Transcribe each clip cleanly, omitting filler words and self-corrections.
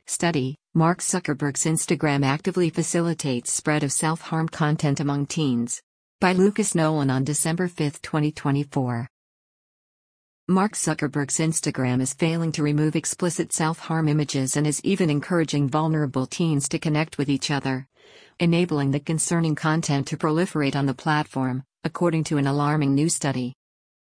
Study: Mark Zuckerberg's Instagram actively facilitates spread of self-harm content among teens. By Lucas Nolan on December 5, 2024. Mark Zuckerberg's Instagram is failing to remove explicit self-harm images and is even encouraging vulnerable teens to connect with each other, enabling the concerning content to proliferate on the platform, according to an alarming new study.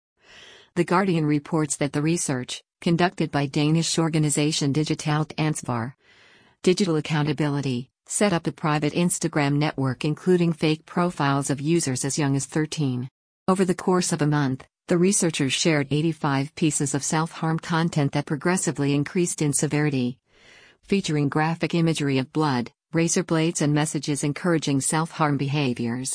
The Guardian reports that the research, conducted by Danish organization Digitalt Ansvar, Digital Accountability, set up a private Instagram network including fake profiles of users as young as 13. Over the course of a month, the researchers shared 85 pieces of self-harm content that progressively increased in severity, featuring graphic imagery of blood, razor blades and messages encouraging self-harm behaviors.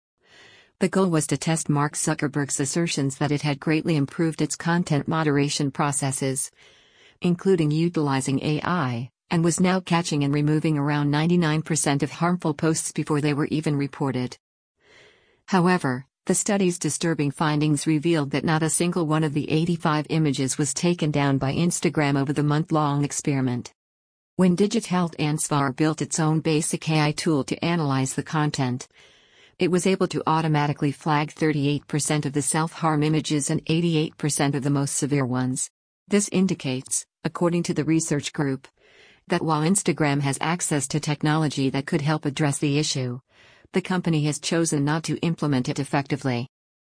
The goal was to test Mark Zuckerberg's assertions that it had greatly improved its content moderation processes, including utilizing AI, and was now catching and removing around 99% of harmful posts before they were even reported. However, the study's disturbing findings revealed that not a single one of the 85 images was taken down by Instagram over the month-long experiment. When Digitalt Ansvar built its own basic AI tool to analyze the content, it was able to automatically flag 38% of the self-harm images and 88% of the most severe ones. This indicates, according to the research group, that while Instagram has access to technology that could help address the issue, the company has chosen not to implement it effectively.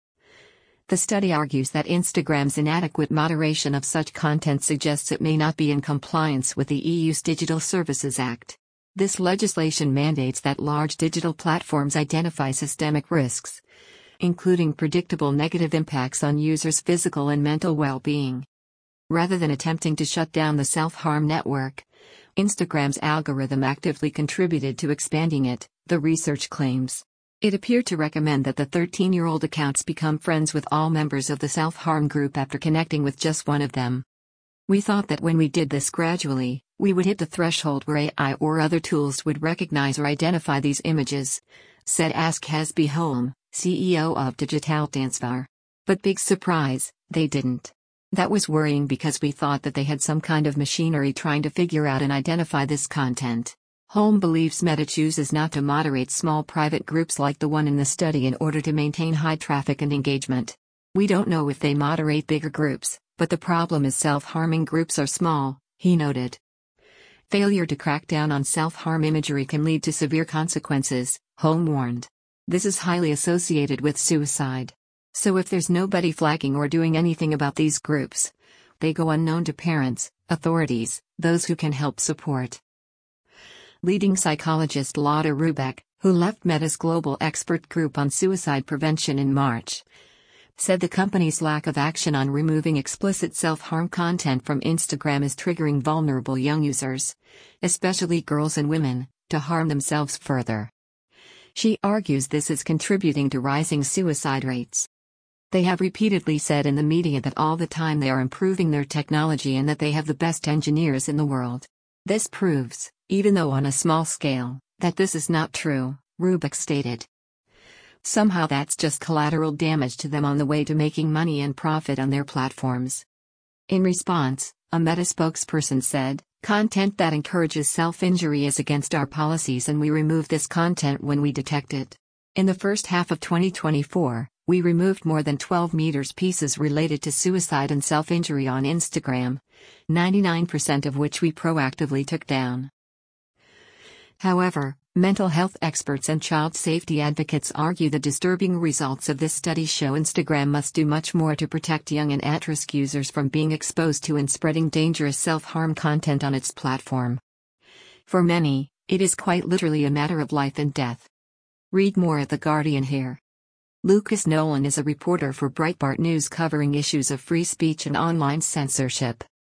The study argues that Instagram's inadequate moderation of such content suggests it may not be in compliance with the EU's Digital Services Act. This legislation mandates that large digital platforms identify systemic risks, including predictable negative impacts on users' physical and mental well-being. Rather than attempting to shut down the self-harm network, Instagram's algorithm actively contributed to expanding it, the research claims. It appeared to recommend that the 13-year-old accounts become friends with all members of the self-harm group after connecting with just one of them. We thought that when we did this gradually, we would hit the threshold where AI or other tools would recognize or identify these images, said Ask Hasbi Holm, CEO of Digitalt Ansvar. But big surprise, they didn't. That was worrying because we thought that they had some kind of machinery trying to figure out and identify this content. Holm believes Meta chooses not to moderate small private groups like the one in the study in order to maintain high traffic and engagement. We don't know if they moderate bigger groups, but the problem is self-harming groups are small, he noted. Failure to crack down on self-harm imagery can lead to severe consequences, Holm warned. This is highly associated with suicide. So if there's nobody flagging or doing anything about these groups, they go unknown to parents, authorities, those who can help support. Leading psychologist Lotte Rubeck, who left Meta's global expert group on suicide prevention in March, said the company's lack of action on removing explicit self-harm content from Instagram is triggering vulnerable young users, especially girls and women, to harm themselves further. She argues this is contributing to rising suicide rates. They have repeatedly said in the media that all the time they are improving their technology and that they have the best engineers in the world. This proves, even though on a small scale, that this is not true, Rubeck stated. Somehow that's just collateral damage to them on the way to making money and profit on their platforms. In response, a Meta spokesperson said, "Content that encourages self-injury is against our policies and we remove this content when we detect it." In the first half of 2024, we removed more than 12 meters pieces related to suicide and self-injury on Instagram, 99% of which we proactively took down. However, mental health experts and child safety advocates argue the disturbing results of this study show Instagram must do much more to protect young and at-risk users from being exposed to and spreading dangerous self-harm content on its platform. For many, it is quite literally a matter of life and death. Read more at The Guardian here. Lucas Nolan is a reporter for Breitbart News covering issues of free speech and online censorship.